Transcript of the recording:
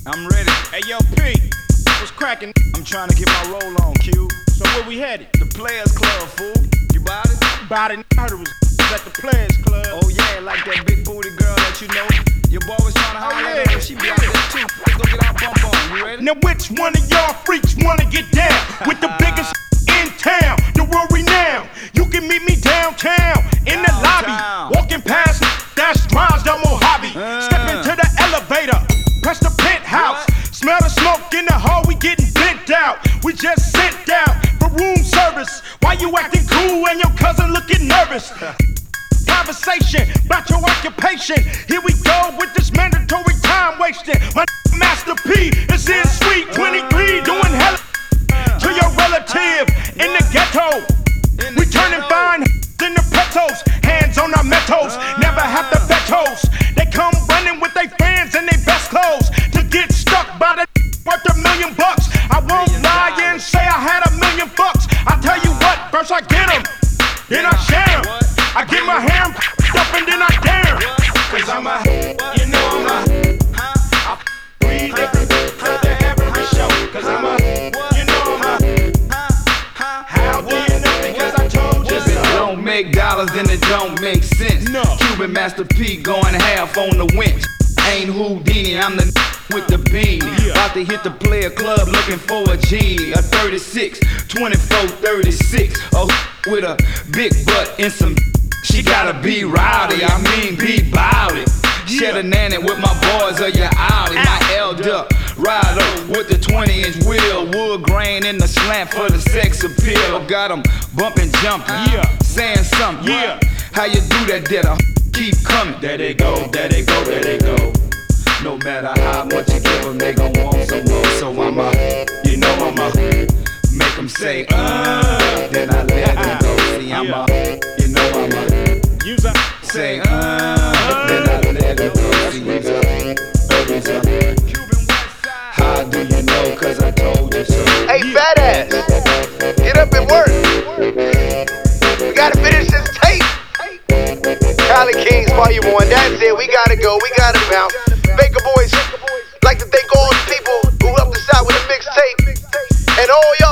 I'm ready. Hey, yo, P, what's cracking? I'm trying to get my roll on, Q. So where we headed? The Players Club, fool. You bout it? About it, I heard it was at the Players Club. Oh yeah, like that big booty girl that you know. Your boy was trying to holler at her, she be out there too. Let's go get our bump on. You ready? Now which one of y'all freaks wanna get down with the biggest in town, the world renowned? You can meet me downtown in the lobby, walking past that's drives the Mojave. Step into the elevator, press the penthouse, smell the smoke in the hall. We getting bent out. We just sit down for room service. Why you acting cool and your cousin looking nervous? Conversation about your occupation. Here we go with this mandatory time wasting. My Master P is in Suite 23 doing hella to your relative in the ghetto. We turning fine in the petos, hands on our metals, never have the vetoes. They come running with their fans and their best clothes to get stuck by the worth $1 million. I won't lie and say I had $1 million bucks. I tell you what, first I get 'em, then I share 'em. I get my hair up and then I dare. Cause I'm a, you know I'm a, I breathe every show. Cause I'm a, you know I'm a, how do you know? Because I told you so. If it don't make dollars, then it don't make sense. No. Cuban Master P going half on the winch. Ain't Houdini, I'm the with the beanie. About to hit the Player Club looking for a genie. A 36, 24, 36. A with a big butt and some. She gotta be rowdy, I mean be bowdy. Shed a nanny with my boys or your Audi. My elder ride up with the 20-inch wheel. Wood grain in the slant for the sex appeal. Got 'em bumping, jumping, saying something. How you do that, did I keep coming? There they go, there they go, there they go. No matter how much you give 'em, they gon' want some more. So I'ma, you know I'ma make 'em say, then I let 'em go. See, I'ma, you know I'ma say, then I let 'em go. See, how do you know? Cause I told you so. Hey, fat ass, get up and work. We gotta finish this tape. Cali Kings Volume 1, that's it. We gotta go, we gotta bounce. Baker Boys, like to thank all the people who helped us out with the mixtape. And all